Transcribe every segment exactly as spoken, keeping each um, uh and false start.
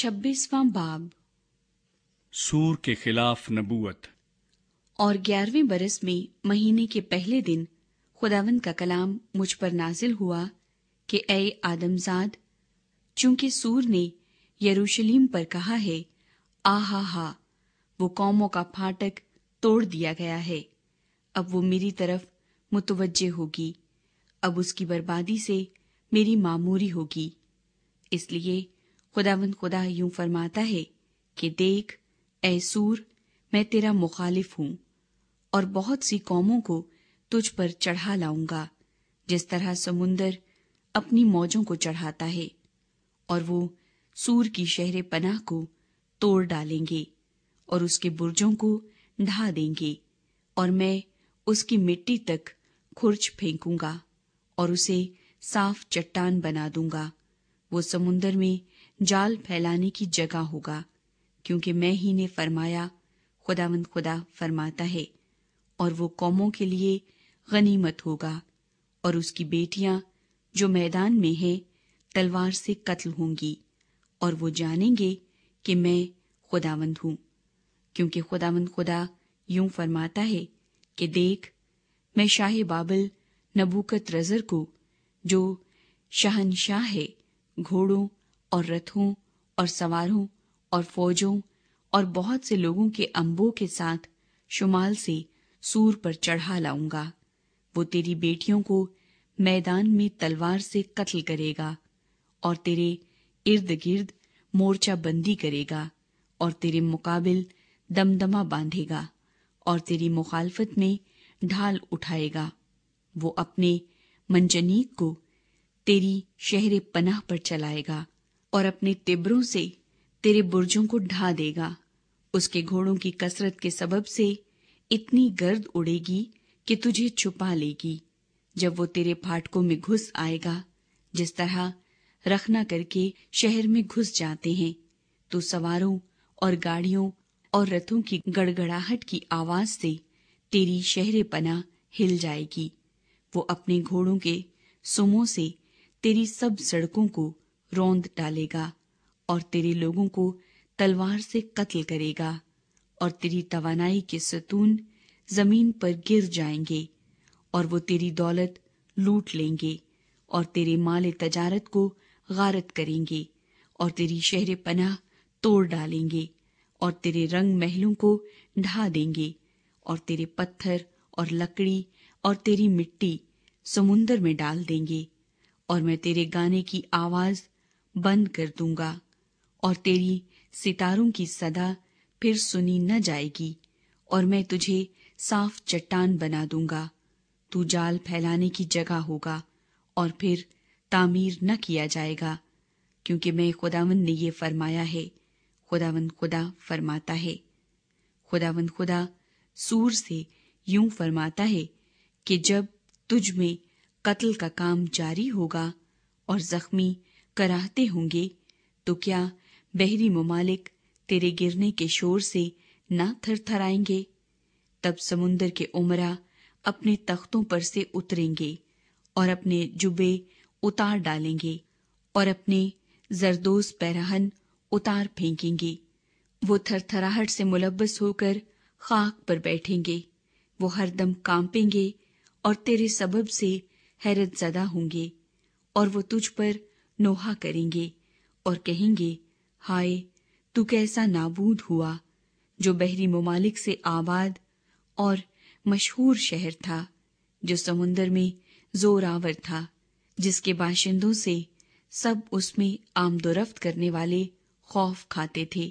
छब्बीसवां बाब। सूर के खिलाफ नबूवत। और ग्यारहवें बरस में महीने के पहले दिन खुदावंद का कलाम मुझ पर नाजिल हुआ कि ऐ आदमजाद, चूंकि सूर ने यरूशलेम पर कहा है, आहा हा, वो कौमों का फाटक तोड़ दिया गया है, अब वो मेरी तरफ मुतवज्जे होगी, अब उसकी बर्बादी से मेरी मामूरी होगी। इसलिए खुदावंद खुदा यूं फरमाता है कि देख ऐ सूर, मैं तेरा मुखालिफ हूं और बहुत सी कौमों को तुझ पर चढ़ा लाऊंगा, जिस तरह समुंदर अपनी मौजों को चढ़ाता है, और वो सूर की शहर पनाह को तोड़ डालेंगे और उसके बुर्जों को ढा देंगे, और मैं उसकी मिट्टी तक खुर्च फेंकूंगा और उसे साफ चट्टान बना दूंगा। वो समुंदर में जाल फैलाने की जगह होगा, क्योंकि मैं ही ने फरमाया, खुदावंद खुदा फरमाता है। और वो कौमों के लिए गनीमत होगा, और उसकी बेटियां जो मैदान में हैं तलवार से कत्ल होंगी, और वो जानेंगे कि मैं खुदावंद हूँ। क्योंकि खुदावंद खुदा यूं फरमाता है कि देख, मैं शाह बाबिल नबूकत रजर को, जो शहनशाह है, घोड़ों और रथों और सवारों और फौजों और बहुत से लोगों के अंबों के साथ शुमाल से सूर पर चढ़ा लाऊंगा। वो तेरी बेटियों को मैदान में तलवार से कत्ल करेगा और तेरे इर्द गिर्द मोर्चा बंदी करेगा और तेरे मुकाबिल दमदमा बांधेगा और तेरी मुखालफत में ढाल उठाएगा। वो अपने मंजनीक को तेरी शहर पनाह पर चलाएगा और अपने तिब्रों से तेरे बुर्जों को ढा देगा। उसके घोड़ों की कसरत के सबब से इतनी गर्द उड़ेगी कि तुझे छुपा लेगी। जब वो तेरे फाटकों में घुस आएगा, जिस तरह रखना करके शहर में घुस जाते हैं, तो सवारों और गाड़ियों और रथों की गड़गड़ाहट की आवाज से तेरी शहर पनाह हिल जाएगी। वो अपने घोड़ों के सुमों से तेरी सब सड़कों को रौंद डालेगा और तेरे लोगों को तलवार से कत्ल करेगा, और तेरी तवानाई के सतून जमीन पर गिर जाएंगे, और वो तेरी दौलत लूट लेंगे और तेरे माल तजारत को गारत करेंगे, और तेरी शहर पनाह तोड़ डालेंगे और तेरे रंग महलों को ढा देंगे, और तेरे पत्थर और लकड़ी और तेरी मिट्टी समुंदर में डाल देंगे, और मैं तेरे गाने की आवाज बंद कर दूंगा, और तेरी सितारों की सदा फिर सुनी न जाएगी, और मैं तुझे साफ चट्टान बना दूंगा। तू जाल फैलाने की जगह होगा और फिर तामीर न किया जाएगा, क्योंकि मैं खुदावंद ने ये फरमाया है। खुदावंद खुदा फरमाता है। खुदावंद खुदा सूर से यूं फरमाता है कि जब तुझ में कत्ल का काम जारी होगा और जख्मी कराहते होंगे, तो क्या बहरी ममालिक तेरे गिरने के शोर से न थरथराएंगे? तब समुंदर के उमरा अपने तख्तों पर से उतरेंगे और अपने जुबे उतार डालेंगे और अपने जरदोज पैराहन उतार फेंकेंगे। वो थरथराहट से मुलब्बस होकर खाक पर बैठेंगे। वो हरदम कांपेंगे और तेरे सबब से हैरत ज़दा होंगे, और वो तुझ पर नोहा करेंगे और कहेंगे, हाय, तू कैसा नाबूद हुआ, जो बहरी ममालिक से आबाद और मशहूर शहर था, जो समुंदर में जोरावर था, जिसके बाशिंदों से सब उसमें आमदोरफ्त करने वाले खौफ खाते थे।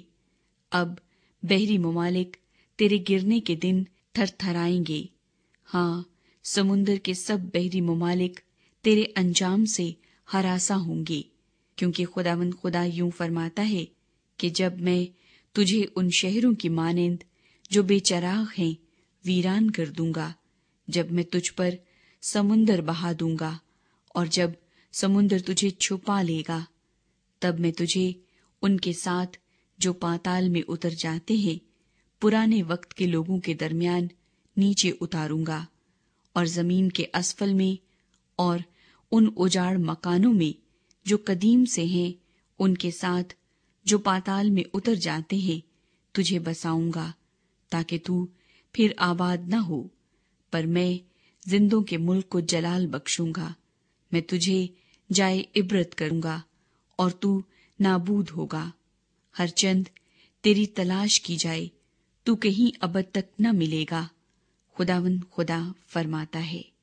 अब बहरी ममालिक तेरे गिरने के दिन थरथराएंगे। हाँ, समुंदर के सब बहरी ममालिक तेरे अंजाम से हरासा होंगे, क्योंकि खुदावंद खुदा यूं फरमाता है कि जब मैं तुझे उन शहरों की मानिंद जो बेचराग हैं वीरान कर दूंगा, जब मैं तुझ पर समुंदर बहा दूंगा और जब समुंदर तुझे छुपा लेगा, तब मैं तुझे उनके साथ जो पाताल में उतर जाते हैं पुराने वक्त के लोगों के दरमियान नीचे उतारूंगा, और जमीन के असफल में और उन उजाड़ मकानों में जो कदीम से हैं उनके साथ جو پاتال میں اتر جاتے ہیں تجھے بساؤں گا تاکہ تو پھر آباد نہ ہو، پر میں زندوں کے ملک کو جلال بخشوں گا۔ میں تجھے جائے عبرت کروں گا اور تو نابود ہوگا، ہر چند تیری تلاش کی جائے تو کہیں ابد تک نہ ملے گا، خداوند خدا فرماتا ہے۔